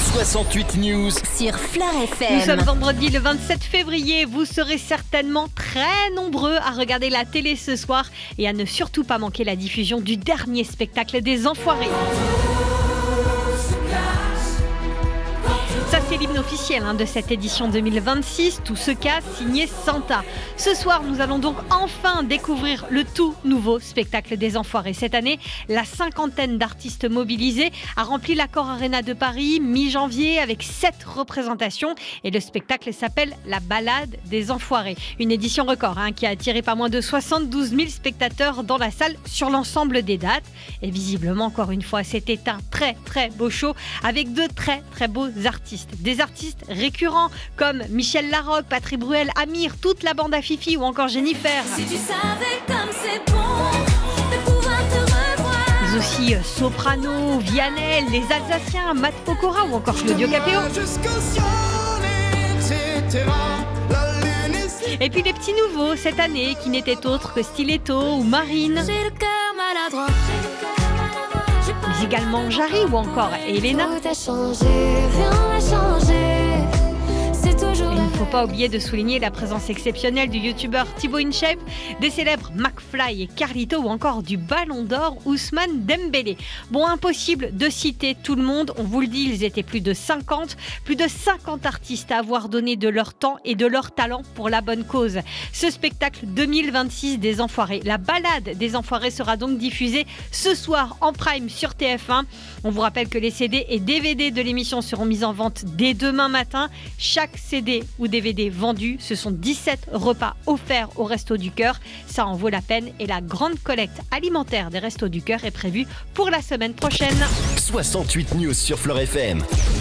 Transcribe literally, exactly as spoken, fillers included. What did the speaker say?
soixante-huit News sur Fleur F M. Nous sommes vendredi le vingt-sept février. Vous serez certainement très nombreux à regarder la télé ce soir et à ne surtout pas manquer la diffusion du dernier spectacle des Enfoirés. Ça, c'est l'hymne officiel hein, de cette édition deux mille vingt-six. Tout se casse, signé Santa. Ce soir, nous allons donc enfin découvrir le tout nouveau spectacle des Enfoirés. Cette année, la cinquantaine d'artistes mobilisés a rempli l'Accor Arena de Paris mi-janvier avec sept représentations. Et le spectacle s'appelle La Balade des Enfoirés. Une édition record hein, qui a attiré pas moins de soixante-douze mille spectateurs dans la salle sur l'ensemble des dates. Et visiblement, encore une fois, c'était un très très beau show avec de très très beaux artistes. Des artistes récurrents comme Michel Larocque, Patrick Bruel, Amir, toute la bande à Fifi ou encore Jennifer. Si tu savais comme c'est bon de pouvoir te revoir. Mais aussi euh, Soprano, Vianney, les Alsaciens, Matt Pokora ou encore Claudio Capéo. Et puis les petits nouveaux cette année qui n'étaient autres que Stiletto ou Marine. J'ai le cœur maladroit. Mais également Jarry ou encore Elena. Tout a changé, rien n'a changé. C'est toujours Et il ne faut pas oublier de souligner la présence exceptionnelle du youtubeur Thibaut InShape, des célèbres McFly et Carlito ou encore du Ballon d'Or Ousmane Dembélé. Bon, impossible de citer tout le monde, on vous le dit, ils étaient plus de cinquante, plus de cinquante artistes à avoir donné de leur temps et de leur talent pour la bonne cause. Ce spectacle deux mille vingt-six des Enfoirés, la balade des Enfoirés sera donc diffusée ce soir en prime sur T F un. On vous rappelle que les C D et D V D de l'émission seront mis en vente dès demain matin. Chaque C D ou D V D vendu, ce sont dix-sept repas offerts au Resto du Cœur. Ça en vaut la peine et la grande collecte alimentaire des Restos du Cœur est prévue pour la semaine prochaine. soixante-huit News sur Fleur F M.